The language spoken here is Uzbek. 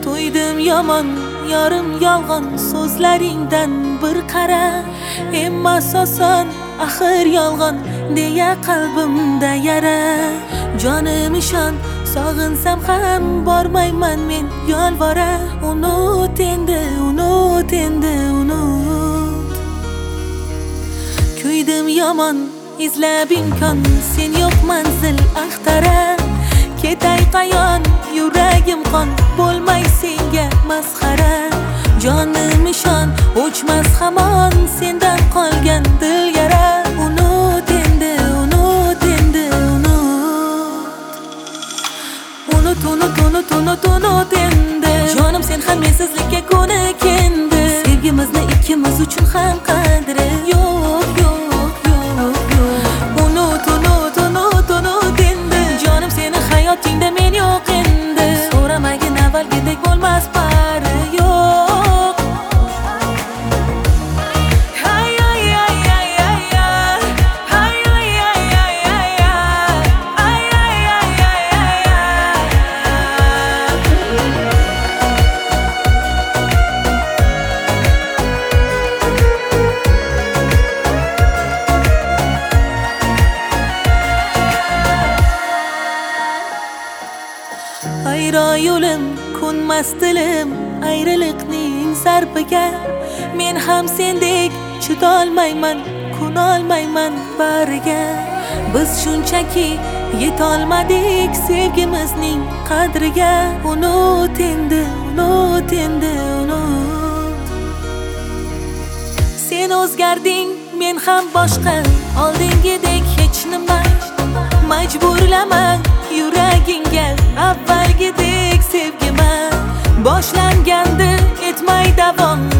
To'ydim yomon, yorim yolg'on so'zlaringdan bir qara. Emmas oson, axir yolg'on deya qalbimda yara. Jonim ishon, sog'insam ham bormayman men yolvora. Unut endi, unut endi, unut. Kuydim yomon, izlab imkon, sen yo'q manzil axtara. Ketay qayon, yuragim qon, bo'lmay senga masxara. Jonim ishon, o'chmas hamon sendan qolgan dil yara. Unut endi, unut endi, unut. Unut, unut, unut, unut, unut endi. Jonim sen ham mensizlikka ko'nikindi. Sevgimizni ikkimiz uchun ham qadri yo'q, yo'q, yo'q, yo'q. Unut, unut, unut, unut endi. Jonim seni hayotingda men yo'q endi. So'ramagin avvalgidek bo'lmas pari yo'q. Hay hay hay hay hay hay hay hay hay hay hay Ayro yo'lim, ko'nmas dilim ayriliqning zarbiga. Men ham sendek chidolmayman, ko'nolmayman bariga. Biz shunchaki yetolmadik sevgimizning qadriga. Unut endi, unut endi, unut. Sen o'zgarding, men ham boshqa, oldingidek hech nima. Majburlama yuragingga avvalgidek sevgima. Boshlangandi etmay davom,